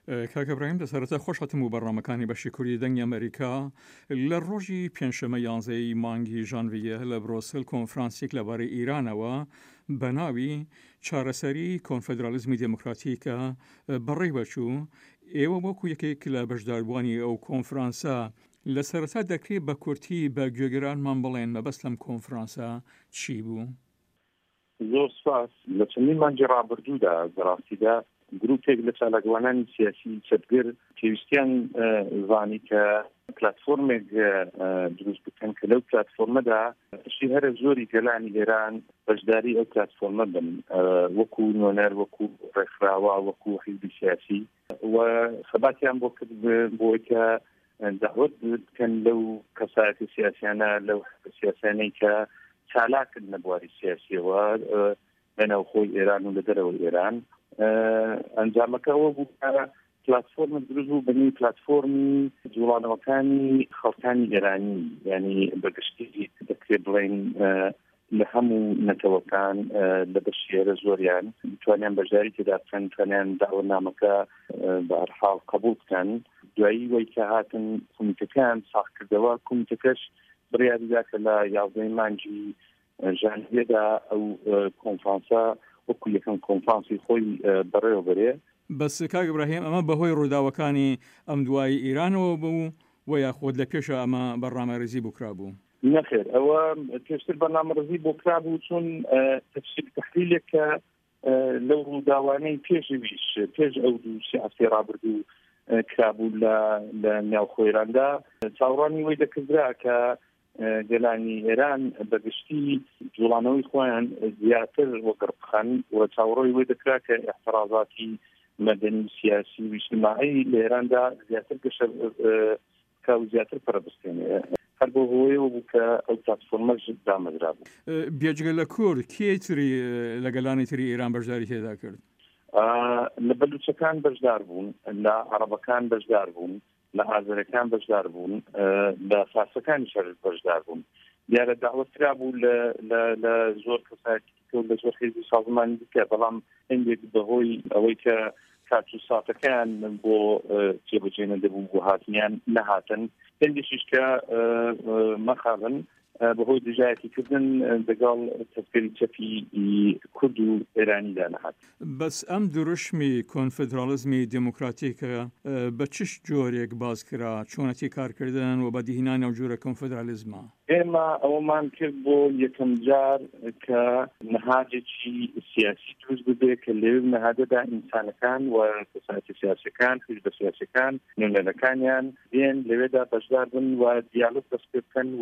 کاکە ئیبراهیم دەسەرەتا خۆش هاتم و بەڕامەکانی بەشی کوردی دەنگی ئەمریکا لە ڕۆژی پێنجشەمە 11 مانگی ژانڤیە لە برۆسل کۆنفرانسێک لەبارەی ئیرانەوە بە ناوی چارەسەری کۆنفدرالیزمی دموکراتیکە بەڕێ بەچوو. ئێوە وەکو یەکێک لە بەشداربووانی ئەو کۆنفرانسە لە سەرەتا دەکرێت بە کورتی بە گوێگرانمان بڵێن مەبەست لەم کۆنفرانسە چی بوو؟ زۆر سپاس. لە چەندین مانگی ڕابردوودا بەڕاستیدا گروپێک لە چالاکوانانی سیاسی چەتگر پێویستیان زانی کە پلاتفۆرمێک دروست بکەن کە لەو پلاتفۆرمەدا شی هەرە زۆری گەلانی ئێران بەشداری ئەو پلاتفۆرمە بن، وەکو نۆنەر، وەکو ڕێکخراوە، وەکو حیزبی سیاسی، و خەباتیان بۆ کرد بۆی کە داوت بکەن لەو کەسایەتی سیاسیانە، لەو سیاسیانەی کە چالاکن لە بواری سیاسیەوە بەناوخۆی ئێران و لە دەرەوەی ئێران. ئەنجامەکە ئەوە بوو کە پلاتفۆرمە دروست بوو بەنی پلاتفۆرمی جوڵانەوەکانی خەڵکانی ئێرانی، یعنی بەگشتی دەکرێت بڵێن لە هەموو نەتەوەکان لە بەشێرە زۆریان توانیان بەشداری تێدا بکەن، توانیان داوەنامەکە بە هەرحاڵ قبوڵ بکەن. دوایی وەی کە هاتن کۆمیتەکان ساختکردەوە، کۆمیتەکەش بڕیاریدا کە لە 11 مانگی ژانڤیەدا ئەو کۆنفرانسە وەکو یەکەم کۆنفرانسی خۆی بەڕێوە بەرێ. بەس کاک ئیبراهیم ئەمە بەهۆی ڕووداوەکانی ئەم دوای ئیرانەوە بوو و یاخۆت لە پێشە ئەمە بەڕامەڕێزی بووکرا بوو؟ نەخێر، ئەوە پێشتر بەرنامەڕێزی بۆ کرابوو، چون تەفسیر تەحلیلێک کە لەو ڕووداوانەی پێشویش پێش ئەو دوو سیاسی ڕابردوو کرابوو لە ناوخۆی ئێراندا چاوەڕانی وەی دەکردرا کە گەلانی ئێران بەگشتی جوڵانەوەی خۆیان زیاتر وەگەڕ بخەن و چاوەڕۆی وەی دەکرا کە احترازاتی مەدەنی سیاسی و اجتماعی لە ئێراندا زیاتر گەشە کە و زیاتر پەرەبستێنێ. هەر بۆ هۆیەوە بوو کە ئەو پلاتفۆرمەش دامەزرا بوو. بێجگە لە کورد کێ تری لە گەلانی تری ئێران بەشداری تێدا کرد؟ لە بەلوچەکان بەشدار بوون، لە عەرەبەکان بەشدار بوون، لە ئازەرەکان بەشدار بوون، لە فارسەکانی شەر بەشدار بوون. دیارە داوەترا بوو لە زۆر کەسایەتی و لە زۆر حیزبی سازمانی دیکە، بەڵام هەندێک بەهۆی ئەوەی کە کاتوساتەکان بۆ جێبەجێ نەدەبوو بۆ هاتنیان نەهاتن، هەندێکیش کە مەخابن بەهۆی دژایەتیکردن لەگەڵ تەفکەری چەپی کورد و ئێرانیدا نەهات. بەس ئەم دروشمی کۆنفدرالیزمی دموکراتیکە بە چش جۆرێک باز کرا چۆنەتی کارکردن و بەدیهێنانی ئەو جۆرە کۆنفدرالیزمە؟ ئێمە ئەوەمان کرد بۆ یەکەم جار کە نەهاجێکی سیاسی دروست ببێ کە لەوێ نەهادەدا ئینسانەکان و کەسایەتی سیاسیەکان، حیزبە سیاسیەکان، نوێنەرەکانیان دێن لەوێدا بەشدار بن و دیالۆگ دەست پێ بکەن و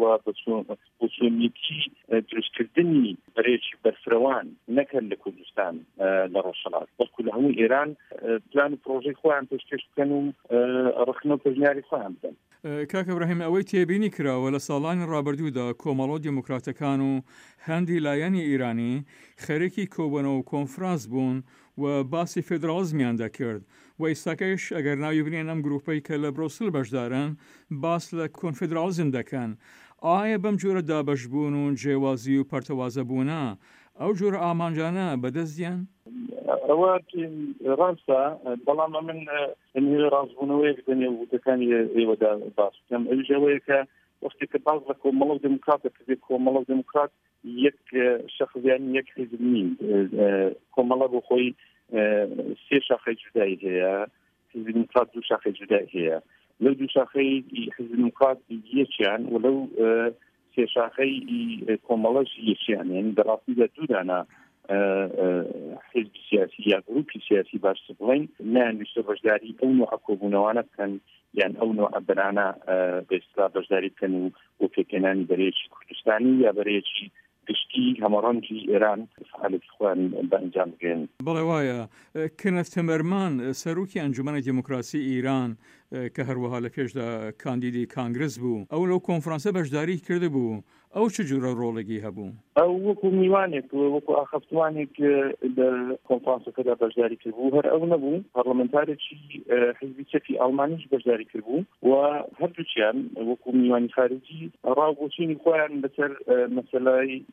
بۆچۆنیەتی دروستکردنی بەرێکی بەرفرەوان نەکەن لە کوردستان لە ڕۆژهەڵات، بەڵکو لە هەموو ئێران پلان و پرۆژەی خۆیان پێشکەش بکەن و ڕخنە و پەژنیاری خۆیان بدەن. کاک ئیبراهیم ئەوەی تێبینی کراوە لە ساڵانی ڕابردوودا کۆمەڵە دیموکراتەکان و هەندی لایەنی ئیرانی خەریکی کۆبوونەوە و کۆنفرانس بوون و باسی فێدرالیزمیان دەکرد و ئێستاکەش ئەگەر ناوی بنێن ئەم گروپەی کە لە برۆسل بەشدارن باس لە کۆنفدرالیزم دەکەن. ئایا بەم جۆرە دابەشبوون و جێوازی و پەرتەوازەبوونە ئەو جۆرە ئامانجانە بەدەستیان؟ ئەوە ڕاستە، بەڵام من ڕاستبوونەوەیەک دەنێ وتەکانی ئێوەدا باس بکەم. ئەویش ئەوەیە کە وەختی کە باز لە کۆمەڵە دموکرات دەکرێت، کۆمەڵە دموکرات یەک شەخص یان یەک حیزب نین، کۆمەڵە بۆ خۆی سێ شاخەی جودایی هەیە، حیزب دموکرات دوو شاخەی جودایی هەیە. لەو دوو شاخەی حیزب دموکرات یەکیان و لەو سێ شاخەی کۆمەڵەش یەکیان، یعنی بەڕاستیدا دوودانە حیزبی سیاسی یا گروپی سیاسی باش بڵێن نانویستە بەشداری ئەو نوع کۆبوونەوانە بکەن، یان ئەو نوع بەرانە بەئیستا بەشداری بکەن و پێکێنانی بەرەیەکی کوردستانی یا بەرەیەکی گشتی هەمەڕەنگی ئێران فعالەتی خۆیان بەئەنجام بگەن. بەڵێ وایە. کەنەف تەمەرمان سەرۆکی ئەنجومەنی دیموکراسی ئیران کە هەروەها لە پێشدا کاندیدی کانگرس بوو، ئەو لەو کۆنفرانسە بەشداری کرده بوو، ئەو چ جۆرە ڕۆڵێکی هەبوو؟ ئەو وەکو میوانێک وەکو ئاخەفتوانێک لە کۆنفرانسەکەدا بەشداری کردبوو، هەر ئەو نەبوو، پەرلەمەنتارێکی حیزبی چەپی ئەڵمانیش بەشداری کردبوو و هەردووچیان وەکو میوانی خارجی ڕاوبۆچینی خۆیان بەسەر مەسەلەی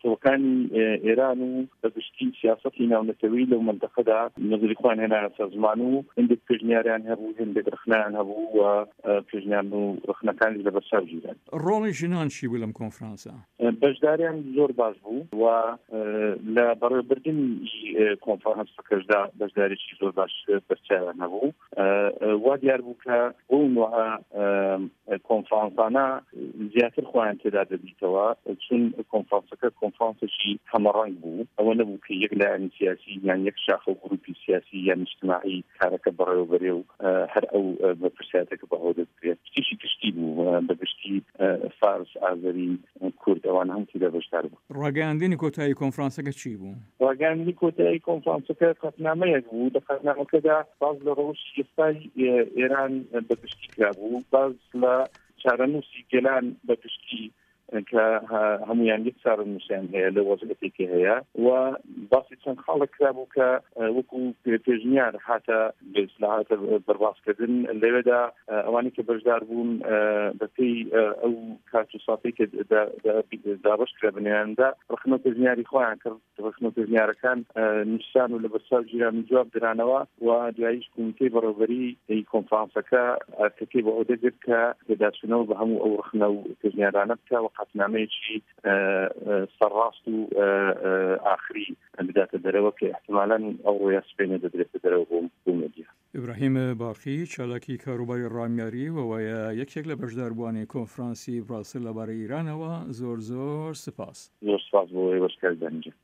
ناونەتەوەکانی ئێران و بەگشتی سیاسەتی ناونەتەوەی لەو منتەقەدا نەزریخوان هێنا سازمان و هەندێک پێشنیاریان هەبوو هەندێک رخنەیان هەبوو و پێشنیان و رخنەکانی لەبەرسەر گیران. ڕۆڵی ژنان چی بوو لەم کۆنفرانسە؟ بەشداریان زۆر باش بوو و لە بەڕێوەبردننی کۆنفرانسەکەشدا بەشدارێکی زۆر باش بەرچاویان هەبوو وا دیار بوو کە بۆ نوع کۆنفرانسانە زیاتر خۆیان تێدا دەبیتەوە چون کۆنفرانسەکە کۆنفرانسێکی هەمەڕەنگ بوو ئەوە نەبوو کە یەک لایەنی سیاسی یان یەک شاخە و گروپی سیاسی یان اجتماعی کارەکە بەڕێوەبەرێ و هەر ئەو بەپرسیارەتەکە بەهۆ دەبێت شتێکی گشتی بوو بەگشتی فارس ئازەری کورد ئەوان هەم تێدا بەشدار بوو. ڕاگەیاندنی کۆتایی کۆنفرانسەکە چی بوو؟ ڕاگەیاندنی کۆتایی کۆنفرانسەکە قەتنامەیەک بوو لە قەتنامەکەدا باز لە ڕەوشی ئێستای ئێران بەگشتی کرابوو باز لە چارەنووسی گەلان بەگشتی کە هەمویان یەک چارەنووسیان هەیە لە وەزعەتێکی هەیە و باسی چەند خاڵێک کرابوو کە وەکو پێشنیار هاتە بەسلاحاتە بەرباسکردن لەوێدا ئەوانی کە بەشدار بوون بەپێی ئەو کات و ساتەی کە دابەش کرا بنیاندا ڕخنە پێشنیاری خۆیان کرد ڕخنە پێشنیارەکان نیشان و لەبەرسەر گیران جواب درانەوە و دواییش کۆمیتەی بەڕێوەبەری کۆنفرانسەکە ئەرکەکەی بە ئەوە دەگرت کە پێداچوونەوە بە هەموو ئەو ڕخنە و پێشنیارانە بکە قەتنامەیەکی سەرڕاست و ئاخری بداتە دەرەوە کە احتمالاً ئەو ڕۆیە سبەینە دەدرێتە دەرەوە بۆ مێدیا. ئیبراهیم باقی چالاکی کاروباری ڕامیاری وەوەیە یەکێک لە بەشداربووانی کۆنفرانسی براسل لەبارەی ئیرانەوە زۆر سپاس. زۆر سپاس بۆ ئێوەش کاردانیجە.